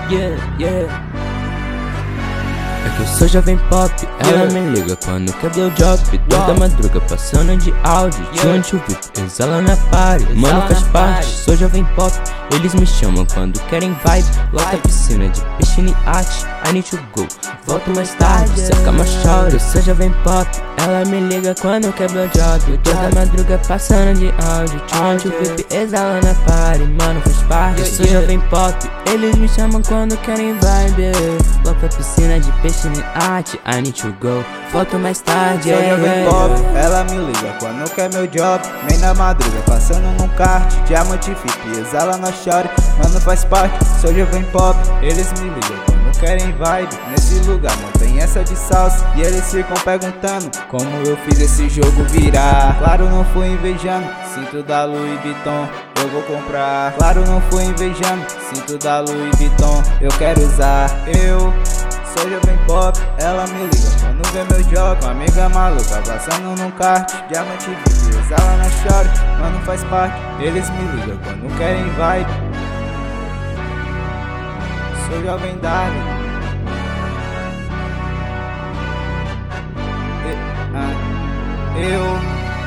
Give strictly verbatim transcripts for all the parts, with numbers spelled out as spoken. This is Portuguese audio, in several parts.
Yeah, yeah. É que eu sou jovem pop, ela yeah. me liga quando quer blowjob. Toda madruga passando de áudio, yeah. de um V I P, exala na party. Mano faz parte, sou jovem pop. Eles me chamam quando querem vibe. Lota a piscina de peixe e arte. I need to go, volto mais tarde. Seca uma chora, eu sou jovem pop. Ela me liga quando quer blowjob. Toda madruga passando de áudio, de um V I P, exala na party. Mano faz parte, eu sou jovem pop. Eles me chamam quando querem vibe. Lota a piscina de peixe e arte. I need to go, volto mais tarde. Sou jovem pop, ela me liga quando quer meu job. Nem na madruga, passando num kart. Diamante V I P, exala na chore. Mano faz parte, sou jovem pop. Eles me ligam quando querem vibe. Nesse lugar não tem essa de salsa. E eles ficam perguntando como eu fiz esse jogo virar. Claro, não fui invejando, cinto da Louis Vuitton eu vou comprar. Claro, não fui invejando, cinto da Louis Vuitton eu quero usar. Eu sou jovem pop, ela me liga quando vê meu job. Uma amiga maluca passando num kart. Diamante V I P, exala na chore. Mano faz parte, eles me ligam quando querem vibe. Sou jovem Dali. Eu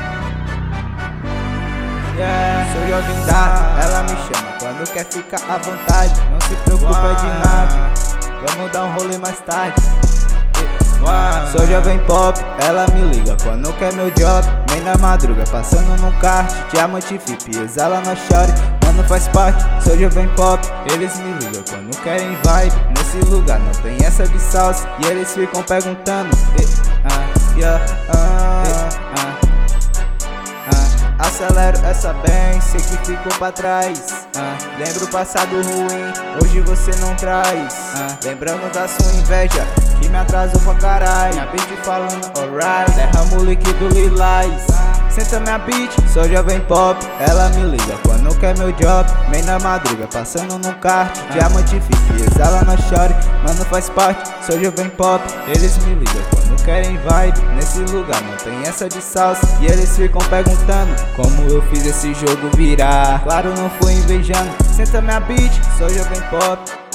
yeah. Sou jovem Dali. Ela me chama quando quer ficar à vontade. Não se preocupa de nada, vamos dar um rolê mais tarde. Sou jovem pop, ela me liga quando quer meu job. Nem na madruga, passando num kart. Diamante V I P, exala na chore. Mano faz parte, sou jovem pop. Eles me ligam quando querem vibe. Nesse lugar não tem essa de salsa. E eles ficam perguntando eh, ah, yeah, ah, eh, ah, ah. Acelero essa bem, sei que ficou pra trás. ah. Lembro o passado ruim, hoje você não traz. ah. Lembrando da sua inveja, que me atrasou pra caralho. Minha beat falando alright, derramo o líquido lilás. Senta minha beat, sou jovem pop. Ela me liga quando quer meu job. Nem na madruga, passando num kart. Diamante V I P, exala na chore. Mano faz parte, sou jovem pop. Eles me ligam quando querem vibe. Nesse lugar não tem essa de salsa. E eles ficam perguntando como eu fiz esse jogo virar. Claro, não fui invejando, senta minha beat, sou jovem pop.